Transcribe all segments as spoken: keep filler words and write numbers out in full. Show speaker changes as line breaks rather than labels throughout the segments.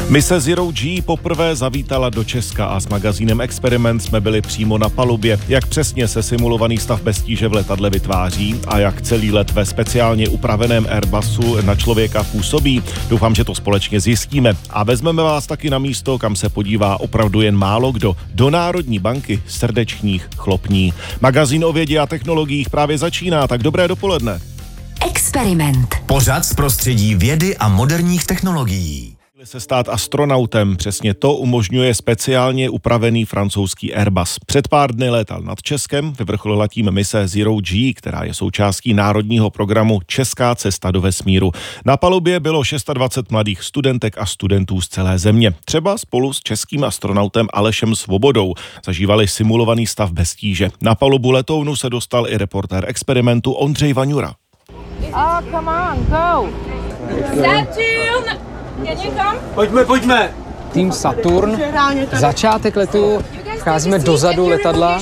Mise Zero G poprvé zavítala do Česka a s magazínem Experiment jsme byli přímo na palubě. Jak přesně se simulovaný stav bez tíže v letadle vytváří a jak celý let ve speciálně upraveném Airbusu na člověka působí, doufám, že to společně zjistíme. A vezmeme vás taky na místo, kam se podívá opravdu jen málo kdo, do Národní banky srdečních chlopní. Magazín o vědě a technologiích právě začíná, tak dobré dopoledne.
Experiment.
Pořad z prostředí vědy a moderních technologií.
Se stát astronautem, přesně to umožňuje speciálně upravený francouzský Airbus. Před pár dny létal nad Českem, vyvrcholila tím mise Zero G, která je součástí národního programu Česká cesta do vesmíru. Na palubě bylo dvacet šest mladých studentek a studentů z celé země. Třeba spolu s českým astronautem Alešem Svobodou zažívali simulovaný stav bez tíže. Na palubu letounu se dostal i reportér Experimentu Ondřej Vaňura.
Oh, come on, go. Saturn!
Pojďme, pojďme!
Tým Saturn, začátek letu, vcházíme dozadu letadla.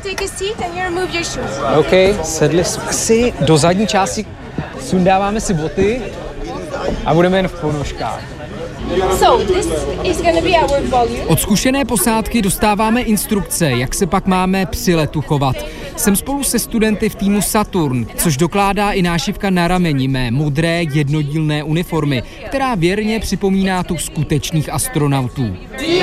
OK, sedli jsme si do zadní části, sundáváme si boty a budeme jen v ponožkách.
Od zkušené posádky dostáváme instrukce, jak se pak máme při letu chovat. Jsem spolu se studenty v týmu Saturn, což dokládá i nášivka na rameni mé modré jednodílné uniformy, která věrně připomíná tu skutečných astronautů.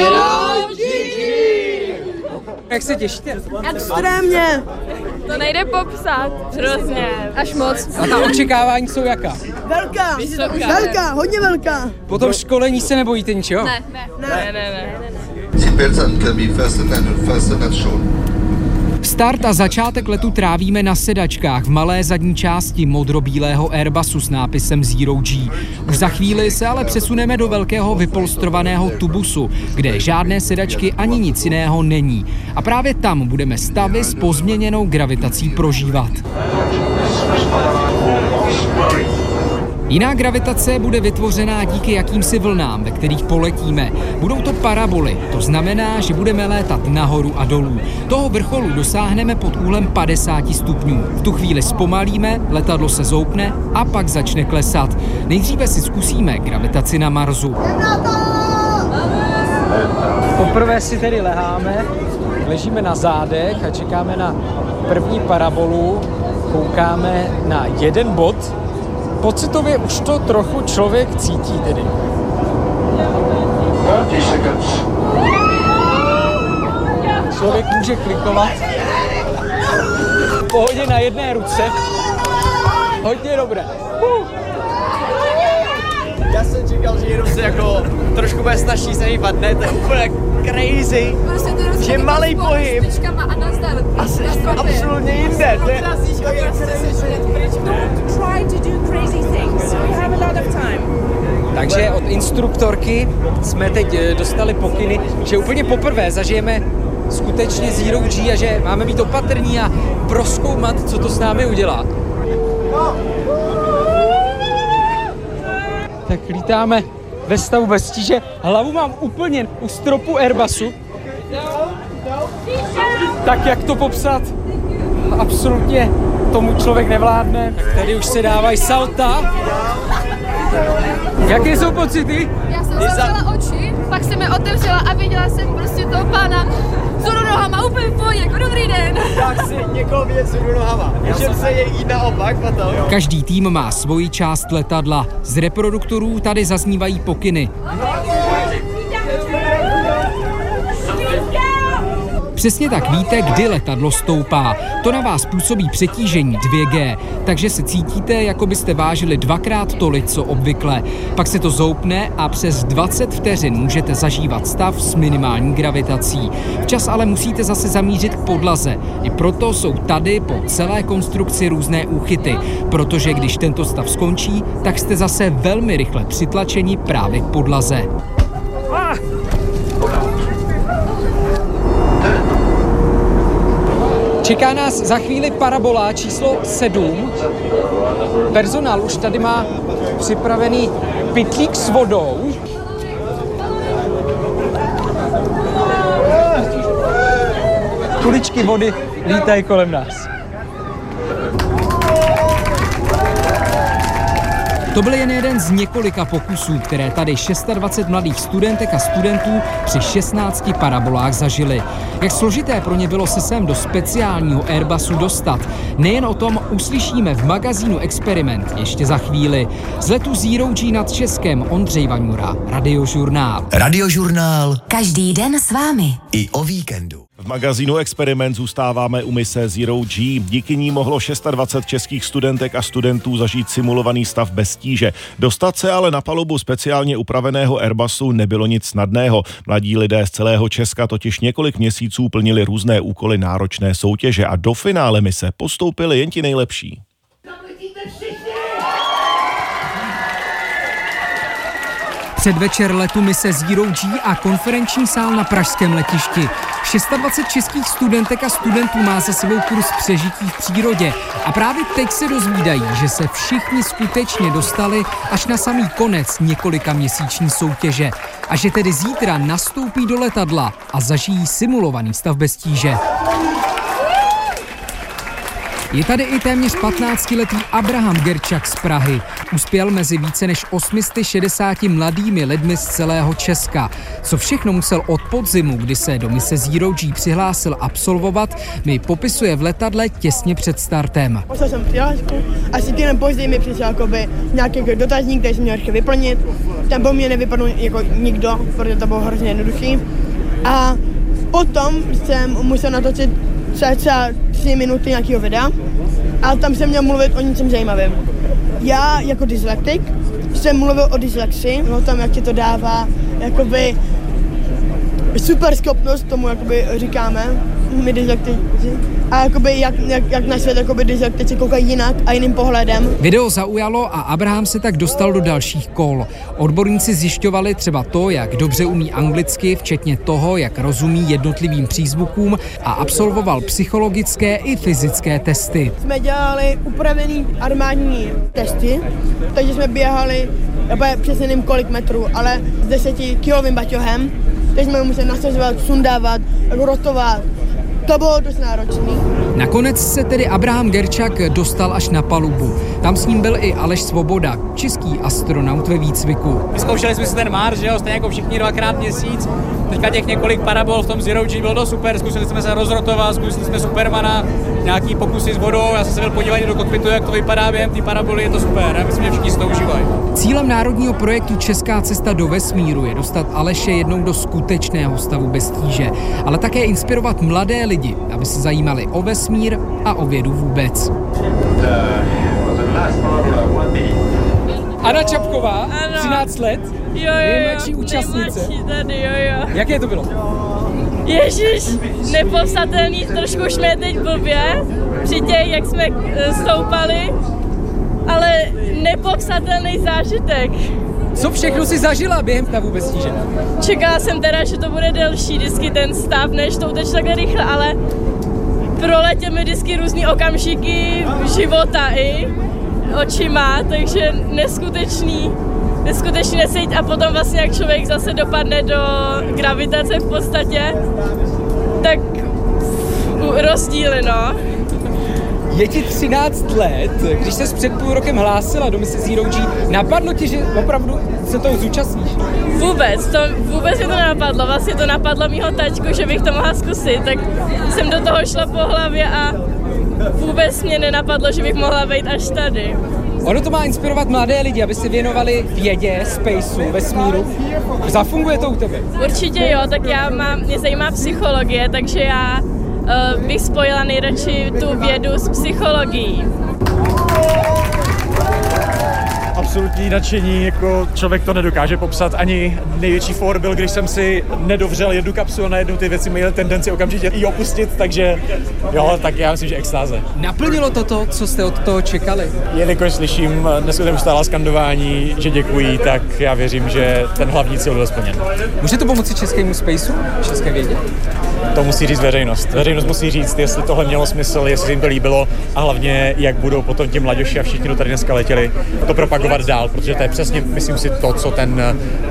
Jak se těšíte?
Extrémně! To nejde popsat, hrozně, až moc.
A ta očekávání jsou jaká?
Velká, velká, hodně velká.
Po tom školení se nebojíte ničeho?
Ne, ne, ne, ne, ne.
Start a začátek letu trávíme na sedačkách v malé zadní části modrobílého Airbusu s nápisem Zero G. Už za chvíli se ale přesuneme do velkého vypolstrovaného tubusu, kde žádné sedačky ani nic jiného není. A právě tam budeme stavy s pozměněnou gravitací prožívat. Jiná gravitace bude vytvořená díky jakýmsi vlnám, ve kterých poletíme. Budou to paraboly, to znamená, že budeme létat nahoru a dolů. Toho vrcholu dosáhneme pod úhlem padesát stupňů. V tu chvíli zpomalíme, letadlo se zoupne a pak začne klesat. Nejdříve si zkusíme gravitaci na Marsu.
Poprvé si tedy leháme, ležíme na zádech a čekáme na první parabolu, koukáme na jeden bod. Pocitově už to trochu člověk cítí tedy. Člověk může klikovat. V pohodě na jedné ruce. Hodně dobré.
Já jsem čekal, že jenom se jako trošku bude snažší se hýbat, ne, to je úplně crazy, že malej pohyb asi absolutně jinde, to je...
Takže od instruktorky jsme teď dostali pokyny, že úplně poprvé zažijeme skutečně Zero G a že máme být opatrní a prozkoumat, co to s námi udělá. Tak lítáme ve stavu bez tíže, hlavu mám úplně u stropu Airbusu. Tak jak to popsat? Absolutně tomu člověk nevládne. Tady už se dávají salta. Jaké jsou pocity?
Já jsem zavřela oči, pak jsem je otevřela a viděla jsem prostě toho pána vzhůru nohama úplně v pohodě, jako dobrý den.
Tak si někoho vidět vzhůru nohama, můžeme se je jít naopak potom.
Každý tým má svoji část letadla. Z reproduktorů tady zaznívají pokyny. Přesně tak víte, kdy letadlo stoupá. To na vás působí přetížení dvě gé, takže se cítíte, jako byste vážili dvakrát tolik, co obvykle. Pak se to zoupne a přes dvacet vteřin můžete zažívat stav s minimální gravitací. Včas ale musíte zase zamířit k podlaze. I proto jsou tady po celé konstrukci různé úchyty, protože když tento stav skončí, tak jste zase velmi rychle přitlačeni právě k podlaze.
Čeká nás za chvíli parabola číslo sedm. Personál už tady má připravený pytlík s vodou. Kuličky vody lítají kolem nás.
To byl jen jeden z několika pokusů, které tady dvacet šest mladých studentek a studentů při šestnácti parabolách zažili. Jak složité pro ně bylo se sem do speciálního Airbusu dostat, nejen o tom uslyšíme v magazínu Experiment ještě za chvíli. Z letu Zero G nad Českem Ondřej Vaňura, Radiožurnál.
Radiožurnál.
Každý den s vámi.
I o víkendu.
V magazínu Experiment zůstáváme u mise Zero G. Díky ní mohlo dvacet šest českých studentek a studentů zažít simulovaný stav bez tíže. Dostat se ale na palubu speciálně upraveného Airbusu nebylo nic snadného. Mladí lidé z celého Česka totiž několik měsíců plnili různé úkoly náročné soutěže a do finále mise postoupili jen ti nejlepší.
Předvečer letu mise Zero G a konferenční sál na pražském letišti. dvacet šest českých studentek a studentů má za sebou kurz přežití v přírodě a právě teď se dozvídají, že se všichni skutečně dostali až na samý konec několika měsíční soutěže a že tedy zítra nastoupí do letadla a zažijí simulovaný stav bez tíže. Je tady i téměř patnáctiletý Abraham Gerčak z Prahy. Uspěl mezi více než osm set šedesáti mladými lidmi z celého Česka. Co všechno musel od podzimu, kdy se do mise Zero G přihlásil, absolvovat, mi popisuje v letadle těsně před startem.
Poslal jsem přihlášku, asi týden později mi přišel jakoby nějaký dotazník, který jsem měl vyplnit. Ten po mně nevypadl jako nikdo, protože to bylo hrozně jednoduchý. A potom jsem musel natočit třeba tři minuty nějakého videa a tam jsem měl mluvit o něčem zajímavém. Já jako dyslektik jsem mluvil o dyslexii, o tom, jak ti to dává jakoby super schopnost, tomu jakoby říkáme, my dyslektici. A jakoby jak, jak, jak na svět jakoby dyslektici koukají jinak a jiným pohledem.
Video zaujalo a Abraham se tak dostal do dalších kol. Odborníci zjišťovali třeba to, jak dobře umí anglicky, včetně toho, jak rozumí jednotlivým přízvukům a absolvoval psychologické i fyzické testy.
Jsme dělali upravený armádní testy, takže jsme běhali, já přesně nevím kolik metrů, ale s desetikilovým baťohem, takže jsme museli nasazovat, sundávat, rotovat. To bylo dost náročný.
Nakonec se tedy Abraham Gerčak dostal až na palubu. Tam s ním byl i Aleš Svoboda, český astronaut ve výcviku.
Vyzkoušeli jsme si ten Mars, že jo, stejně jako všichni dvakrát měsíc. Teďka těch několik parabol v tom Zero G bylo to super, zkusili jsme se rozrotovat, zkusili jsme Supermana, nějaký pokusy s vodou, já jsem se byl podívat do kokpitu, jak to vypadá během té paraboly, je to super, já myslím, že všichni si to užívají.
Cílem národního projektu Česká cesta do vesmíru je dostat Aleše jednou do skutečného stavu bez tíže, ale také inspirovat mladé lidi, aby se zajímali o vesmír a o vědu vůbec.
Anna Čapková,
ano.
třináct let,
Jo, jo,
nejmladší
jo,
účastnice.
nejmladší tady, jo, jo.
Jaké to bylo?
Ježiš, nepopsatelný, trošku už mě teď blbě, při těch, jak jsme stoupali, ale nepopsatelný zážitek.
Co všechno si zažila během stavu bez tíže?
Čekala jsem teda, že to bude delší vždycky ten stav, než to uteče takhle rychle, ale proletěl mi vždycky různý okamžiky života i očima, takže neskutečný, neskutečný nesejít a potom vlastně jak člověk zase dopadne do gravitace v podstatě, tak rozdíly, no.
Je ti třináct let, když ses před půl rokem hlásila do mise Zero G, napadlo ti, že opravdu se toho zúčastníš?
Vůbec, to, vůbec mě to nenapadlo, vlastně to napadlo mýho taťku, že bych to mohla zkusit, tak jsem do toho šla po hlavě a vůbec mě nenapadlo, že bych mohla být až tady.
Ono to má inspirovat mladé lidi, aby se věnovali vědě, spaceu, vesmíru. Zafunguje to u tebe?
Určitě jo, tak já mám, mě zajímá psychologie, takže já uh, bych spojila nejradši tu vědu s psychologií.
Absolutní nadšení, jako člověk to nedokáže popsat. Ani největší for byl, když jsem si nedovřel jednu kapsulu a najednou ty věci měly tendenci okamžitě i opustit, takže jo, tak já myslím, že extáze.
Naplnilo to to, co jste od toho čekali?
Jelikož slyším dnes neustále skandování, že děkují, tak já věřím, že ten hlavní cíl byl splněn.
Může to pomoci českému spaceu, české vědě?
To musí říct veřejnost. Veřejnost musí říct, jestli tohle mělo smysl, jestli jim to líbilo a hlavně, jak budou potom ti mladěši a všichni, kdo tady dneska letěli, to propagovat dál, protože to je přesně, myslím si, to, co ten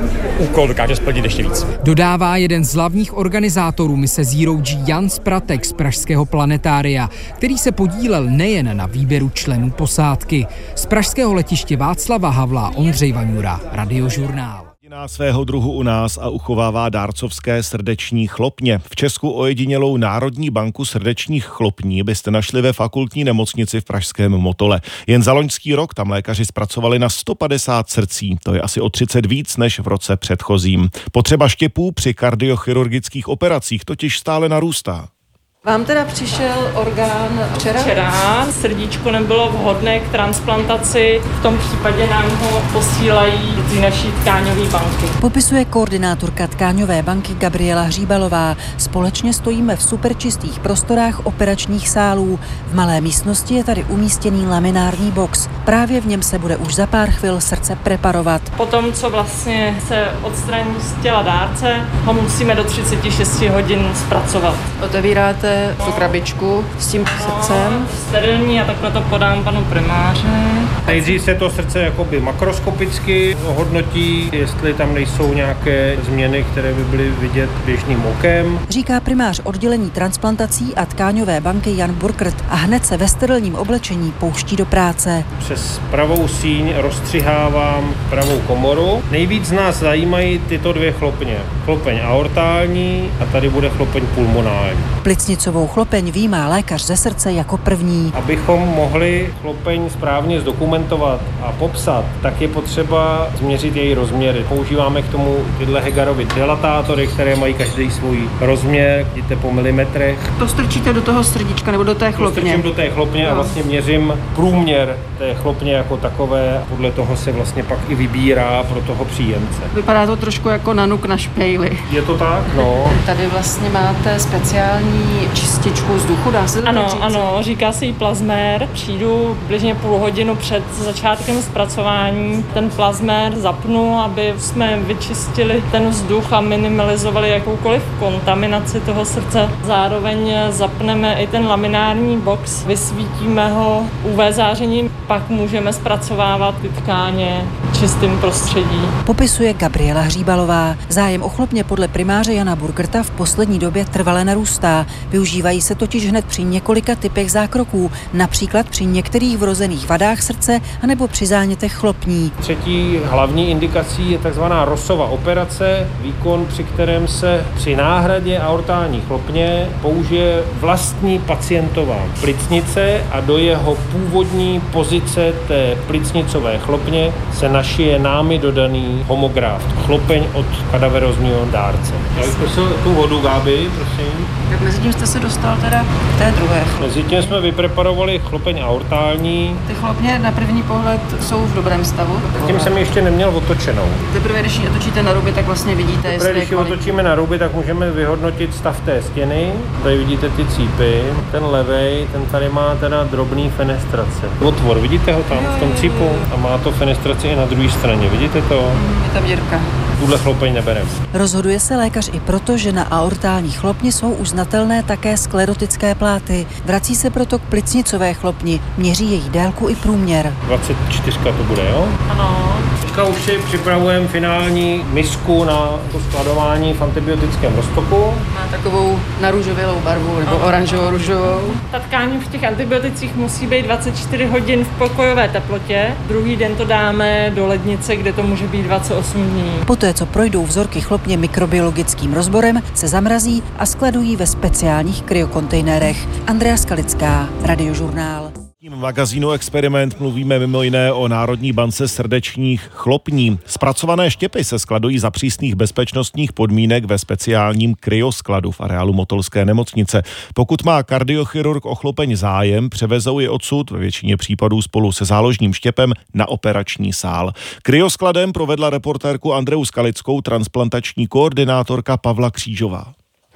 úkol dokáže splnit ještě víc.
Dodává jeden z hlavních organizátorů mise Zero G Jan Spratek z pražského planetária, který se podílel nejen na výběru členů posádky. Z pražského letiště Václava Havla Ondřej Vaňura, Radiožurnál.
Na svého druhu u nás a uchovává dárcovské srdeční chlopně. V Česku ojedinělou Národní banku srdečních chlopní byste našli ve fakultní nemocnici v pražském Motole. Jen za loňský rok tam lékaři zpracovali na sto padesát srdcí. To je asi o třicet víc než v roce předchozím. Potřeba štěpů při kardiochirurgických operacích totiž stále narůstá.
Vám teda přišel orgán včera?
Včera srdíčko nebylo vhodné k transplantaci, v tom případě nám ho posílají z naší tkáňové banky.
Popisuje koordinátorka tkáňové banky Gabriela Hříbalová. Společně stojíme v superčistých prostorách operačních sálů. V malé místnosti je tady umístěný laminární box. Právě v něm se bude už za pár chvil srdce preparovat.
Potom, co vlastně se odstraní z těla dárce, ho musíme do třicet šest hodin zpracovat.
Otevíráte tu krabičku s tím srdcem.
Sterilní a takhle to podám panu primáři.
Nejdřív se to srdce jakoby makroskopicky hodnotí, jestli tam nejsou nějaké změny, které by byly vidět běžným okem.
Říká primář oddělení transplantací a tkáňové banky Jan Burkert a hned se ve sterilním oblečení pouští do práce.
Přes pravou síň rozstřihávám pravou komoru. Nejvíc z nás zajímají tyto dvě chlopně. Chlopeň aortální a tady bude chlopeň pulmonální.
Plicnicovou chlopeň výjímá lékař ze srdce jako první.
Abychom mohli chlopeň správně zdokumentovat a popsat, tak je potřeba změřit její rozměry. Používáme k tomu tyhle Hegarovy dilatátory, které mají každý svůj rozměr, vidíte po milimetrech.
To strčíte do toho srdíčka nebo do té chlopně?
To strčím do té chlopně a vlastně měřím průměr té chlopně jako takové. Podle toho se vlastně pak i vybírá pro toho příjemce.
Vypadá to trošku jako nanuk na špejli.
Je to tak? No.
Tady vlastně máte speciální čističku vzduchu, dá se to
Ano,
říct?
ano, říká se jí plazmér. Přijdu bližně půl hodinu před začátkem zpracování, ten plazmér zapnu, aby jsme vyčistili ten vzduch a minimalizovali jakoukoliv kontaminaci toho srdce. Zároveň zapneme i ten laminární box, vysvítíme ho ú vé zářením, pak můžeme zpracovávat ty tkáně v čistém prostředí.
Popisuje Gabriela Hříbalová. Zájem o chlopně podle primáře Jana Burkerta v poslední době trvale narůstá. Využívají se totiž hned při několika typech zákroků, například při některých vrozených vadách srdce anebo při zánětech chlopní.
Třetí hlavní indikací je takzvaná Rossova operace, výkon, při kterém se při náhradě aortální chlopně použije vlastní pacientová plicnice a do jeho původní pozice té plicnicové chlopně se našije námi dodaný homograf, chlopeň od kadaverozního dárce. Já bych prosil tu vodu, Gáby, prosím.
Tak mezi tím jste se dostal teda k té druhé.
Mezi tím jsme vypreparovali chlopeň aortální.
Ty chlopně na první pohled jsou v dobrém stavu.
Zatím jsem ještě neměl otočenou.
Teprve, když ji otočíte na ruby, tak vlastně vidíte,
Teprve,
jestli
když ji
je
otočíme na ruby, tak můžeme vyhodnotit stav té stěny. Tady vidíte ty cípy. Ten levej, ten tady má teda drobný fenestrace. Otvor, vidíte ho tam v tom cípu? A má to fenestraci i na druhé straně, vidíte to?
Je tam dírka.
Tuhle chlopeň nebereme.
Rozhoduje se lékař i proto, že na aortální chlopni jsou už znatelné také sklerotické pláty. Vrací se proto k plicnicové chlopni, měří její délku i průměr.
dvacet čtyři to bude, jo?
Ano.
Teďka už si připravujeme finální misku na to skladování v antibiotickém roztoku.
Má takovou naružovělou barvu nebo oranžovo-ružovou.
Ta tkáň v těch antibioticích musí být dvacet čtyři hodin v pokojové teplotě. Druhý den to dáme do lednice, kde to může být dvacet osm dní.
Poté, co projdou vzorky chlopně mikrobiologickým rozborem, se zamrazí a skladují ve speciálních kryokontejnerech. Andrea Skalická, Radiožurnál.
V magazínu Experiment mluvíme mimo jiné o Národní bance srdečních chlopní. Zpracované štěpy se skladují za přísných bezpečnostních podmínek ve speciálním kryoskladu v areálu Motolské nemocnice. Pokud má kardiochirurg o chlopeň zájem, převezou je odsud ve většině případů spolu se záložním štěpem na operační sál. Kryoskladem provedla reportérku Andreu Skalickou transplantační koordinátorka Pavla Křížová.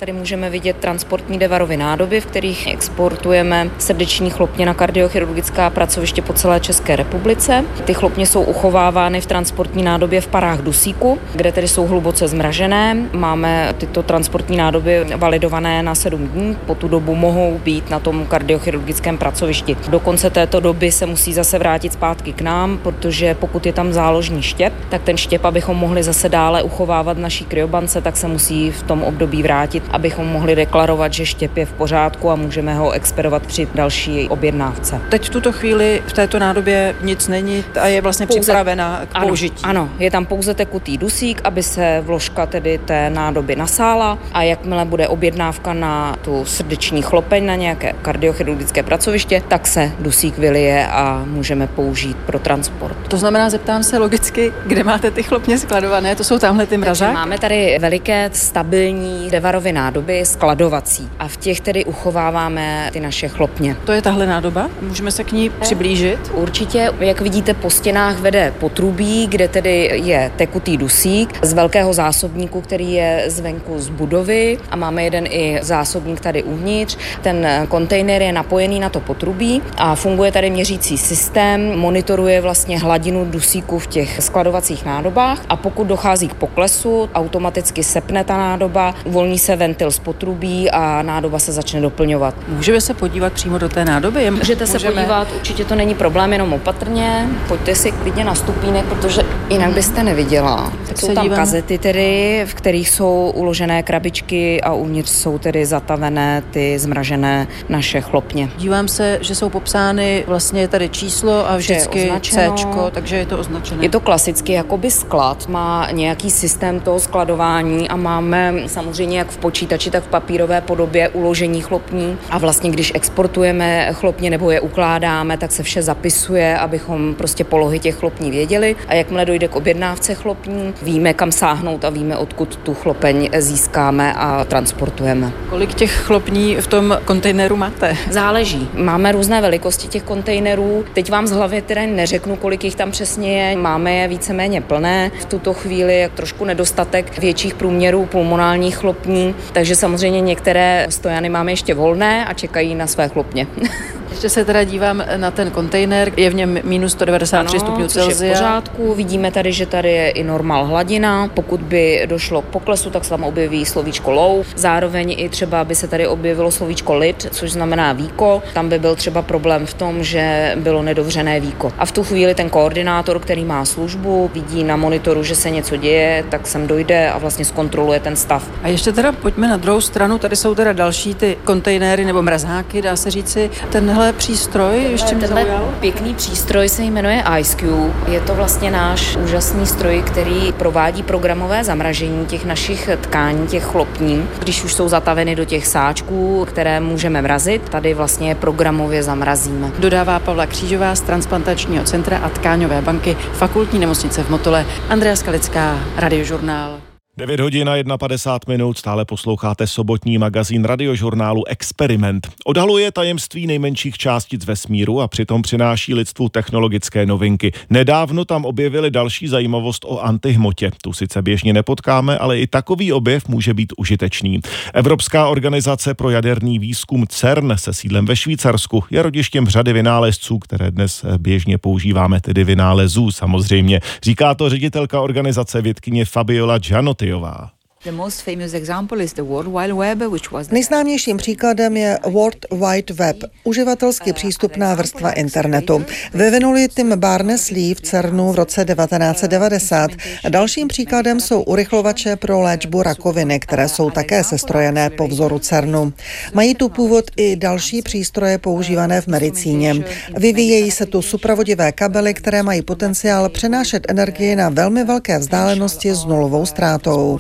Tady můžeme vidět transportní Devarovy nádoby, v kterých exportujeme srdeční chlopně na kardiochirurgická pracoviště po celé České republice. Ty chlopně jsou uchovávány v transportní nádobě v parách dusíku, kde tedy jsou hluboce zmražené. Máme tyto transportní nádoby validované na sedm dní. Po tu dobu mohou být na tom kardiochirurgickém pracovišti. Do konce této doby se musí zase vrátit zpátky k nám, protože pokud je tam záložní štěp, tak ten štěp, abychom mohli zase dále uchovávat v naší kryobance, tak se musí v tom období vrátit, abychom mohli deklarovat, že štěp je v pořádku a můžeme ho expedovat při další objednávce.
Teď v tuto chvíli v této nádobě nic není a je vlastně pouze připravena k použití.
Ano, ano, je tam pouze tekutý dusík, aby se vložka tedy té nádoby nasála a jakmile bude objednávka na tu srdeční chlopeň na nějaké kardiochirurgické pracoviště, tak se dusík vylije a můžeme použít pro transport.
To znamená, zeptám se logicky, kde máte ty chlopně skladované? To jsou tamhle ty mrazáky?
Máme tady veliké stabilní Devarovy nádoby skladovací a v těch tedy uchováváme ty naše chlopně.
To je tahle nádoba? Můžeme se k ní přiblížit?
Určitě, jak vidíte, po stěnách vede potrubí, kde tedy je tekutý dusík z velkého zásobníku, který je zvenku z budovy a máme jeden i zásobník tady uvnitř. Ten kontejner je napojený na to potrubí a funguje tady měřící systém, monitoruje vlastně hladinu dusíku v těch skladovacích nádobách a pokud dochází k poklesu, automaticky sepne ta nádoba, uvolní se ventil z potrubí a nádoba se začne doplňovat.
Můžeme se podívat přímo do té nádoby?
Můžete se Můžeme... podívat, určitě to není problém, jenom opatrně. Pojďte si klidně na stupínek, protože jinak byste neviděla. Tak jsou tam dívám. Kazety tedy, v kterých jsou uložené krabičky a uvnitř jsou tedy zatavené ty zmražené naše chlopně.
Dívám se, že jsou popsány vlastně tady číslo a vždycky Cčko, takže je to označené.
Je to klasicky jakoby sklad, má nějaký systém toho skladování a máme samozřejmě jak v počítači, tak v papírové podobě uložení chlopní a vlastně když exportujeme chlopně nebo je ukládáme, tak se vše zapisuje, abychom prostě polohy těch chlopní věděli a jakmile dojde k objednávce chlopní, víme kam sáhnout a víme, odkud tu chlopeň získáme a transportujeme.
Kolik těch chlopní v tom kontejneru máte?
Záleží. Máme různé velikosti těch kontejnerů. Teď vám z hlavy teda neřeknu, kolik jich tam přesně je. Máme je víceméně plné. V tuto chvíli je trošku nedostatek větších průměrů pulmonálních chlopní, takže samozřejmě některé stojany máme ještě volné a čekají na své chlopně.
Ještě se teda dívám na ten kontejner, je v něm minus sto devadesát tři stupňů Celsia.
V pořádku. Vidíme tady, že tady je i normál hladina. Pokud by došlo k poklesu, tak se tam objeví slovíčko low. Zároveň i třeba by se tady objevilo slovíčko lid, což znamená víko. Tam by byl třeba problém v tom, že bylo nedovřené víko. A v tu chvíli ten koordinátor, který má službu, vidí na monitoru, že se něco děje, tak sem dojde a vlastně zkontroluje ten stav.
A ještě teda pojďme na druhou stranu. Tady jsou teda další ty kontejnery nebo mrazáky, dá se říci. Tenhle přístroj ještě mě zaujal.
Pěkný přístroj se jmenuje IceCube. Je to vlastně náš úžasný stroj, který provádí programové zamražení těch našich tkání, těch chlopní, když už jsou zataveny do těch sáčků, které můžeme mrazit. Tady vlastně programově zamrazíme.
Dodává Pavla Křížová z Transplantačního centra a tkáňové banky Fakultní nemocnice v Motole. Andrea Skalická, Radiožurnál.
devět hodin a padesát jedna minut, stále posloucháte sobotní magazín radiožurnálu Experiment. Odhaluje tajemství nejmenších částic vesmíru a přitom přináší lidstvu technologické novinky. Nedávno tam objevili další zajímavost o antihmotě. Tu sice běžně nepotkáme, ale i takový objev může být užitečný. Evropská organizace pro jaderný výzkum CERN se sídlem ve Švýcarsku je rodištěm řady vynálezců, které dnes běžně používáme, tedy vynálezů samozřejmě. Říká to ředitelka organizace vědkyně Fabiola Gianotti.
Nejznámějším příkladem je World Wide Web, uživatelsky přístupná vrstva internetu. Vyvinuli Tim Berners-Lee v CERNu v roce devatenáct set devadesát. Dalším příkladem jsou urychlovače pro léčbu rakoviny, které jsou také sestrojené po vzoru CERNu. Mají tu původ i další přístroje používané v medicíně. Vyvíjejí se tu supravodivé kabely, které mají potenciál přenášet energii na velmi velké vzdálenosti s nulovou ztrátou.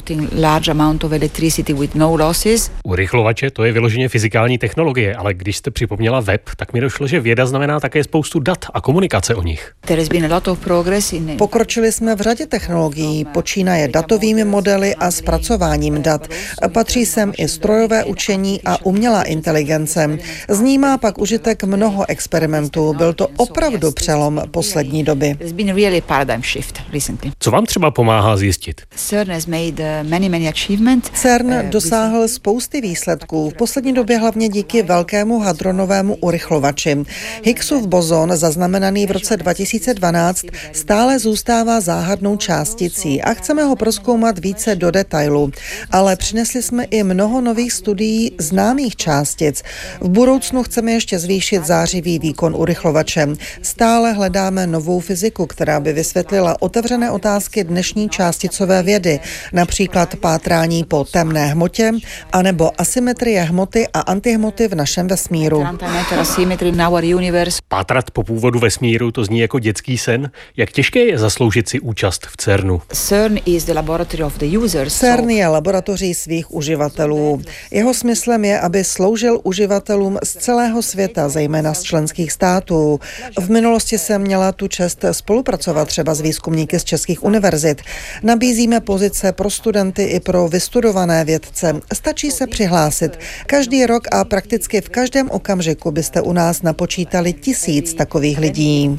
Urychlovače, to je vyloženě fyzikální technologie, ale když jste připomněla web, tak mi došlo, že věda znamená také spoustu dat a komunikace o nich.
Pokročili jsme v řadě technologií, počínaje datovými modely a zpracováním dat. Patří sem i strojové učení a umělá inteligence. Z ní má pak užitek mnoho experimentů. Byl to opravdu přelom poslední doby.
Co vám třeba pomáhá zjistit?
CERN dosáhl spousty výsledků, v poslední době hlavně díky velkému hadronovému urychlovači. Higgsův bozon, zaznamenaný v roce dva tisíce dvanáct, stále zůstává záhadnou částicí a chceme ho prozkoumat více do detailu. Ale přinesli jsme i mnoho nových studií známých částic. V budoucnu chceme ještě zvýšit zářivý výkon urychlovače. Stále hledáme novou fyziku, která by vysvětlila otevřené otázky dnešní částicové vědy, například pátrání po temné hmotě, anebo asymetrie hmoty a antihmoty v našem vesmíru.
Pátrat po původu vesmíru, to zní jako dětský sen. Jak těžké je zasloužit si účast v CERNu?
CERN je laboratoří svých uživatelů. Jeho smyslem je, aby sloužil uživatelům z celého světa, zejména z členských států. V minulosti jsem měla tu čest spolupracovat třeba s výzkumníky z českých univerzit. Nabízíme pozice pro studenty i pro vystudované vědce. Stačí se přihlásit. Každý rok a prakticky v každém okamžiku byste u nás napočítali tisíc takových lidí.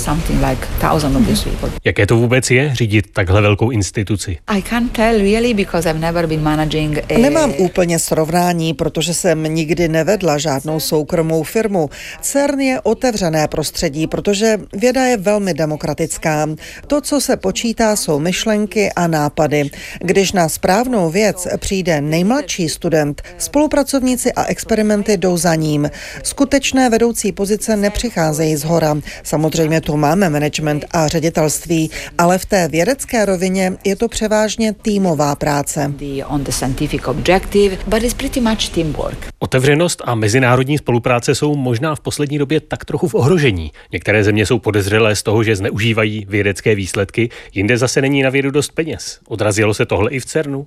Jaké to vůbec je řídit takhle velkou instituci?
Nemám úplně srovnání, protože jsem nikdy nevedla žádnou soukromou firmu. CERN je otevřené prostředí, protože věda je velmi demokratická. To, co se počítá, jsou myšlenky a nápady. Když na správnou věc přijde nejmladší student, spolupracovníci a experimenty jdou za ním. Skutečné vedoucí pozice nepřicházejí zhora. Samozřejmě tu máme management a ředitelství, ale v té vědecké rovině je to převážně týmová práce.
Otevřenost a mezinárodní spolupráce jsou možná v poslední době tak trochu v ohrožení. Některé země jsou podezřelé z toho, že zneužívají vědecké výsledky, jinde zase není na vědu dost peněz. Odrazilo se tohle i v CERNu?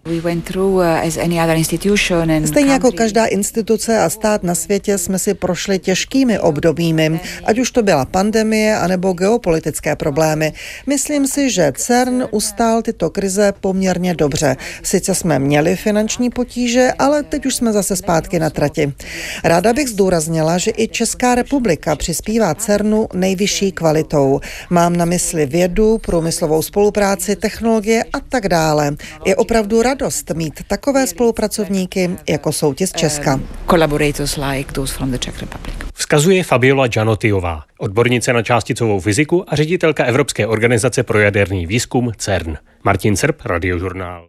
Stejně jako každá instituce a stát na světě jsme si prošli těžkými obdobími, ať už to byla pandemie anebo geopolitické problémy. Myslím si, že CERN ustál tyto krize poměrně dobře. Sice jsme měli finanční potíže, ale teď už jsme zase zpátky na trati. Ráda bych zdůraznila, že i Česká republika přispívá CERNu nejvyšší kvalitou. Mám na mysli vědu, průmyslovou spolupráci, technologie a tak dále. Je opravdu radost mít takové spolupracovníky, jako jsou ti z Česka.
Vzkazuje Fabiola Gianottiová, odbornice na částicovou fyziku a ředitelka Evropské organizace pro jaderný výzkum CERN. Martin Srb, Radiožurnál.